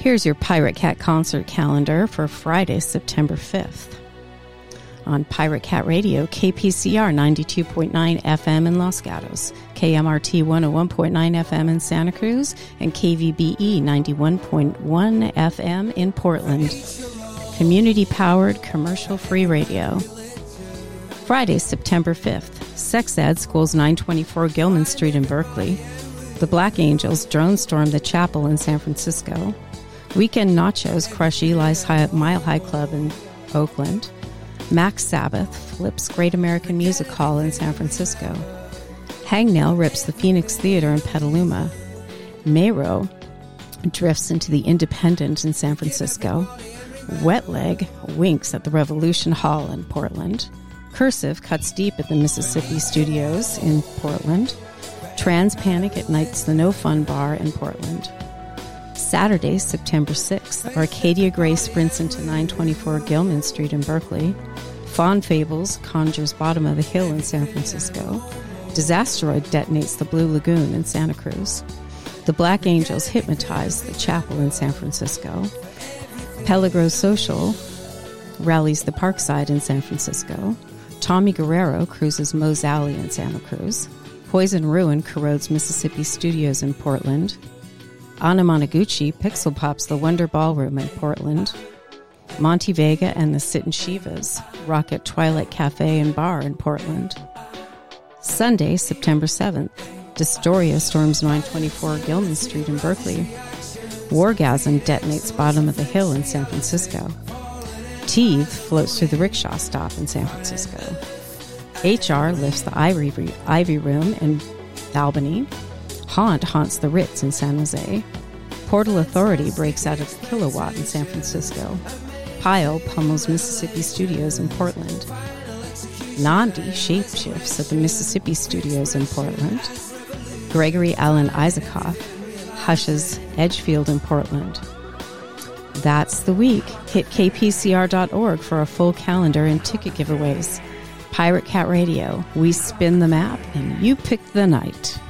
Here's your Pirate Cat concert calendar for Friday, September 5th. On Pirate Cat Radio, KPCR 92.9 FM in Los Gatos, KMRT 101.9 FM in Santa Cruz, and KVBE 91.1 FM in Portland. Community-powered, commercial-free radio. Friday, September 5th, Sex Ed Schools 924 Gilman Street in Berkeley. The Black Angels drone storm the chapel in San Francisco. Weekend Nachos crush Eli's Mile High Club in Oakland. Max Sabbath flips Great American Music Hall in San Francisco. Hangnail rips the Phoenix Theater in Petaluma. Mayro drifts into the Independent in San Francisco. Wetleg winks at the Revolution Hall in Portland. Cursive cuts deep at the Mississippi Studios in Portland. Trans Panic ignites the No Fun Bar in Portland. Saturday, September 6th, Arcadia Gray sprints into 924 Gilman Street in Berkeley. Fawn Fables conjures Bottom of the Hill in San Francisco. Disasteroid detonates the Blue Lagoon in Santa Cruz. The Black Angels hypnotize the chapel in San Francisco. Peligro Social rallies the Parkside in San Francisco. Tommy Guerrero cruises Moe's Alley in Santa Cruz. Poison Ruin corrodes Mississippi Studios in Portland. Anna Monoguchi pixel pops the Wonder Ballroom in Portland. Monty Vega and the Sit and Shivas rock at Twilight Cafe and Bar in Portland. Sunday, September 7th, Dystoria storms 924 Gilman Street in Berkeley. Wargasm detonates Bottom of the Hill in San Francisco. Teeth floats through the rickshaw stop in San Francisco. HR lifts the Ivy Room in Albany. Haunt haunts the Ritz in San Jose. Portal Authority breaks out of the Kilowatt in San Francisco. Pyle pummels Mississippi Studios in Portland. Nandi shapeshifts at the Mississippi Studios in Portland. Gregory Allen Isaacoff hushes Edgefield in Portland. That's the week. Hit kpcr.org for a full calendar and ticket giveaways. Pirate Cat Radio. We spin the map and you pick the night.